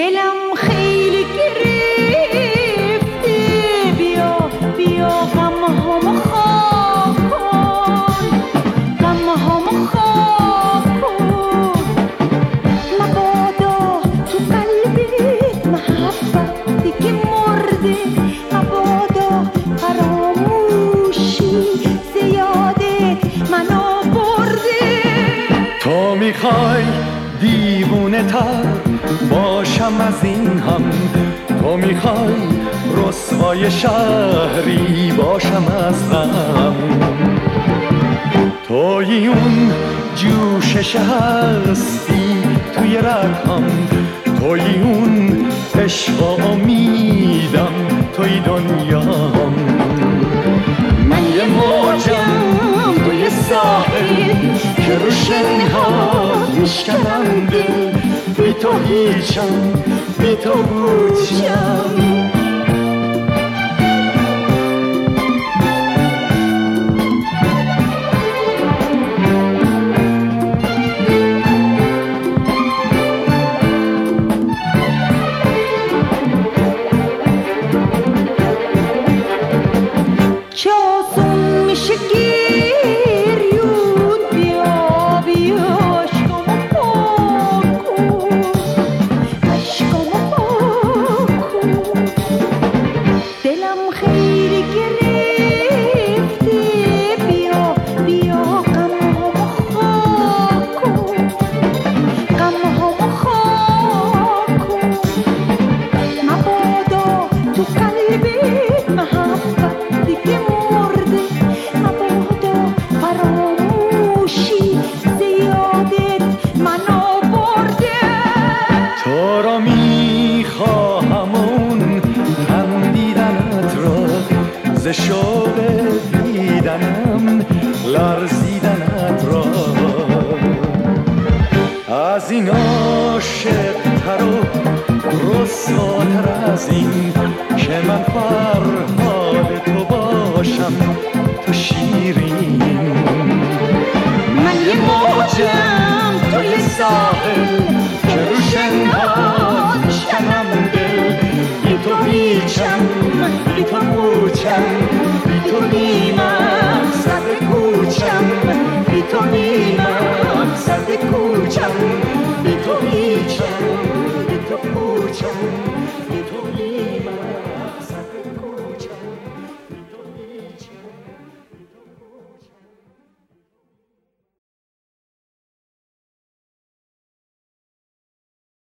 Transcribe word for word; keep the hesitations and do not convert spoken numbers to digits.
دلم خیلی گرفته، بیا بیا غمهامو خواب کن، غمهامو خواب کن. مبادا تو قلبت محبتی که مرده، مبادا فراموشی زیاده منو برده. تو میخوای دیوونه تر باشم از این هم، تو میخوای رسوای شهری باشم از غم. توی اون جوشش هستی توی رگم، توی اون عشق و امیدم، توی دنیام. من یه موجم توی ساحل که رو شنها میشکنم دل، بی تو هیچم، بی تو بودشم. چه آسون میشه گریون، بیا بیا عشقامو پاک کن، عشقامو پاک کن. دلم خیلی گرفته، بیا بیا غمهامو خواب کن، غمهامو خواب کن. مبادا تو قلبت محبتی که مرده، مبادا فراموشی زیادت منو برده. تو را میخواهم اون خندیدنت را، ز شوق دیدنم لرزیدنت را. از این عاشق تر و رسواتر از این که من فرهاد تو باشم، تو شیرین. من یه موجم توی ساحل که رو شنها میشکنم دل، بی تو هیچم، بی تو پوچم، بی تو نیمم سر کوچم، بی تو نیمم سر کوچم، بی تو هیچم، بی تو پوچم.